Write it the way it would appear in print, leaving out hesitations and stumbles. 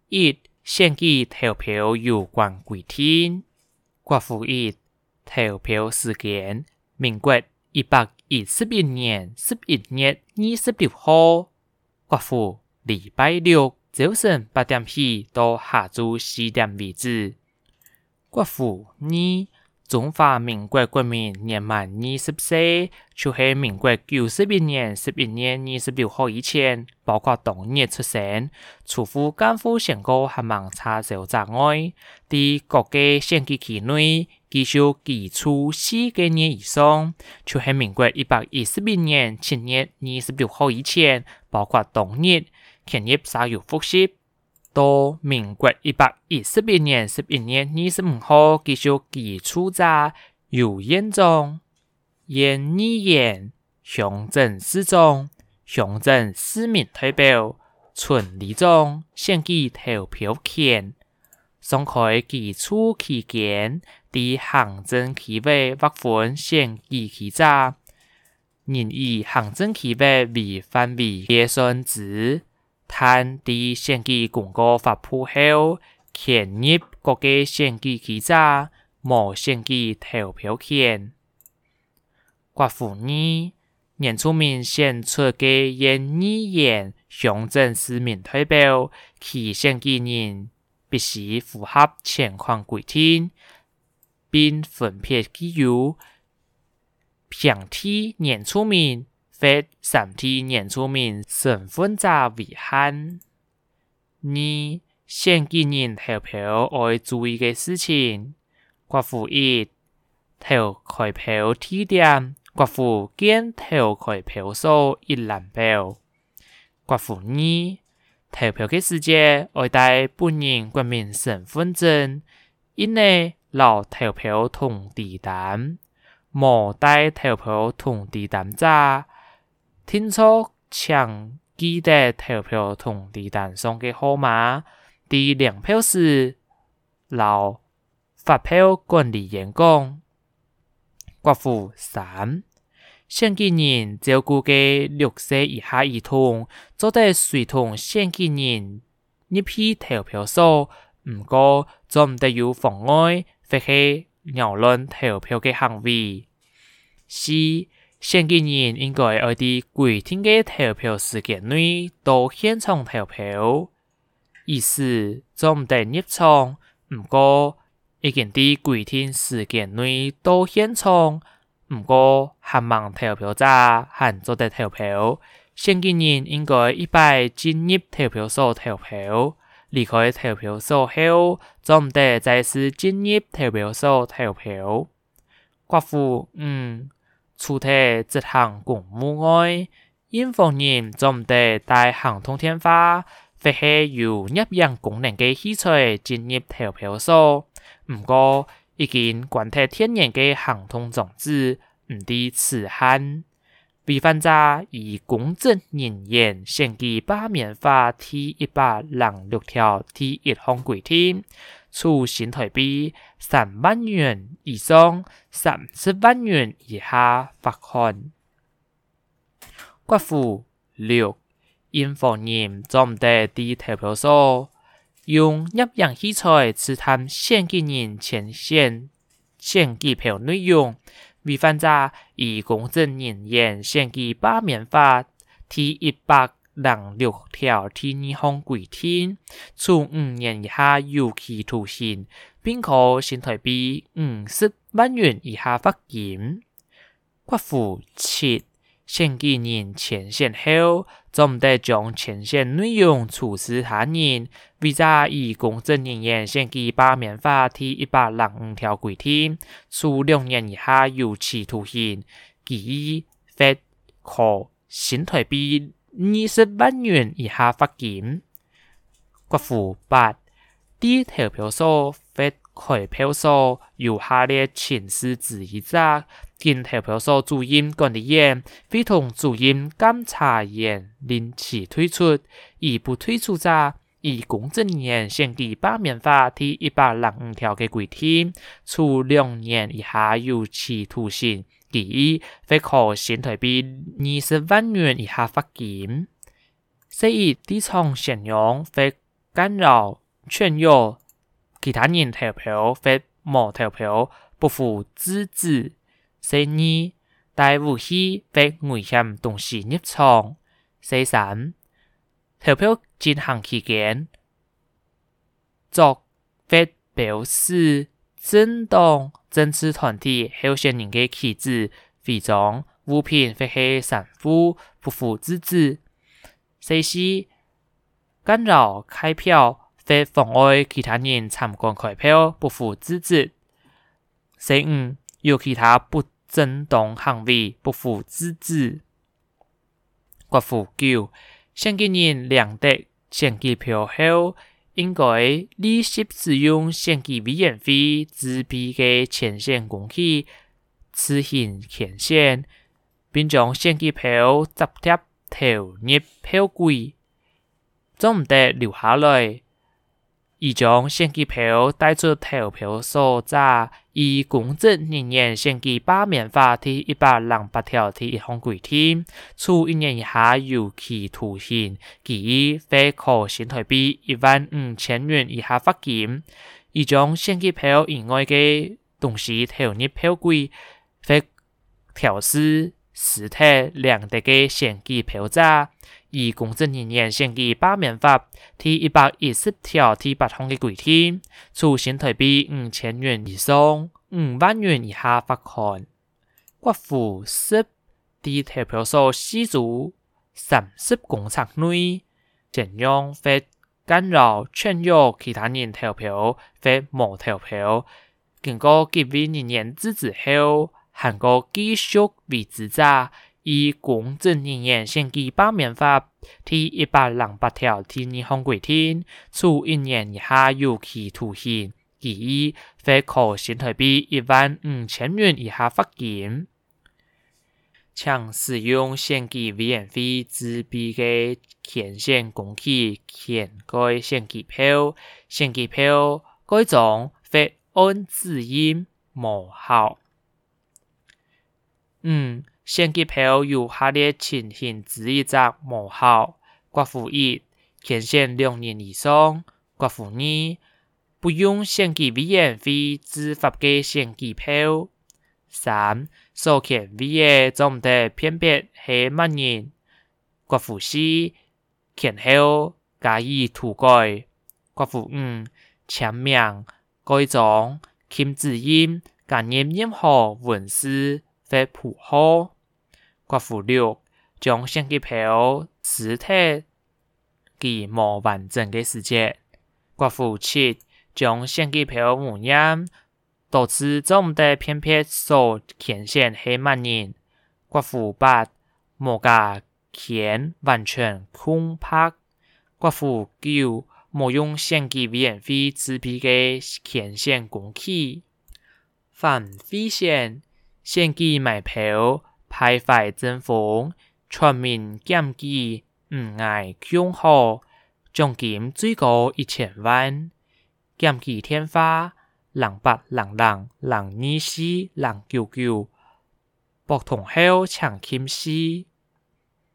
一、选举投票有关规定。国父一、投票时间：民国121年11月26号。国父礼拜六早晨8点起到下晝4點為止。國父二、中華民國國民年滿20歲，就是民國91年11月26號以前，包括當日出生，除乎監護宣告合盲查找者外，在各個選舉區內繼續居住4個月以上，就是民國121年7月26號以前，包括當日權益稍有複習。到民國121年11月25號繼續居住者有縣長、縣議員、鄉鎮市長、鄉鎮市民代表、村里長選舉投票權。上開居住期間，在行政區委劃分選舉區者，仍以行政區委為範圍計算之。但在選舉公告發布後，遷入各個選舉區者無選舉投票權。國父二、原住民選出嘅縣議員、鄉鎮市民代表，其選舉人必須符合前款規定，並分別具有平地原住民或山地原住民身份者為限。二、選舉人投票要注意嘅事情。國父一、投開票地點。國父見投開票所一覽表。國父二、投票嘅時間要帶本人國民身份證，印呢留投票通知單。無帶投票通知單者，聽錯請記得投票通知單上嘅號碼。在領票時，留發票管理員講。國父三、選舉人照顧嘅6歲以下兒童，做得隨同選舉人入去投票所，唔過做唔得有妨礙或係擾亂投票嘅行為。四、選舉人應該要在規定嘅投票時間內到現場投票。意思做唔得入場，唔過已經在規定時間內到現場，唔過合盲投票者還做得投票。選舉人應該一擺進入投票所投票，離開投票所後，做唔得再次進入投票所投票。國父除咗執行公務外，任何人做唔得帶行動電話或係有攝影功能嘅器材進入投票所，唔過已經關閉天然嘅行動裝置唔得此限。違反者以公職人員選舉罷免法第106條第1項規定，處新台幣3萬元以上30萬元以下罰款。國父六、任何人做唔得在投票所用攝影器材刺探選舉人前線選舉票內容。違反者以公職人員選舉罷免法第106條第2項規定，處5年以下有期徒刑，並可新台幣50萬元以下罰金。國父七、選舉人前線後，做唔得將前線內容出示他人，違者以公職人員選舉罷免法第105條規定，處2年以下有期徒刑，其或可新台幣20萬元以下罰金。國父八、在投票所或開票所有下列情事之一者，經投票所主任管理員會同主任監察員令其退出，而不退出者，以公職人員選舉罷免法第105條嘅規定，處2年以下有期徒刑，其或可新台幣20萬元以下罰金。4、在場宣揚或干擾劝诱其他人投票或无投票不符资质。第二，带武器或危险东西入场。第三，投票进行期間作或表示政黨、政治團體候選人的旗幟、徽章、物品或是衫褲不符資質。第四，干擾開票或妨礙其他人參觀開票不符資質。第五，有其他不正當行為不符資質。國父9，選舉人量得選舉票後，應該立即使用選舉委員會自備的牽線工具自行牽線，並將選舉票直接投入票櫃，總唔得留下來。而將選舉票帶出投票所者，以公職人員選舉罷免法第108條第1項規定，處1年以下有期徒刑，其或可新台幣15000元以下罰金。而將選舉票以外的東西投入票櫃，或調試實體量得的選舉票者，以公職人員選舉罷免法第110條第8項的規定，處新台幣5000元以上5萬元以下罰款。國父10，在投票所四周30公尺內，盡量或干擾勸誘其他人投票或無投票，經過幾位人員制止後，韓國繼續維持者，以公職人員選舉罷免法第108條第2項規定，處1年以下有期徒刑，其或可新台幣15000元以下罰金。請使用選舉委員會自備的牽線工具牽改選舉票，選舉票改裝或按指引無效。選舉票有下列情形之一則無效。國父1，牽線2年以上。國父2，不用選舉委員會自發的選舉票。3，所牽委的總唔得辨別係乜人。國父4，牽後加以塗改。國父5，簽名、改裝、簽指引、加入任何文字或符號。國父6，將選舉票實體記無完整的時間。國父7，將選舉票污染，導致總唔得辨別所牽線係乜人。國父8，無加牽完全空白。國父9，無用選舉委員會自備的牽線工具。反賄選，選舉買票敗壞政風，全民檢舉唔愛強好，獎金最高1000萬。檢舉電話0800024099，撥通後請簽字。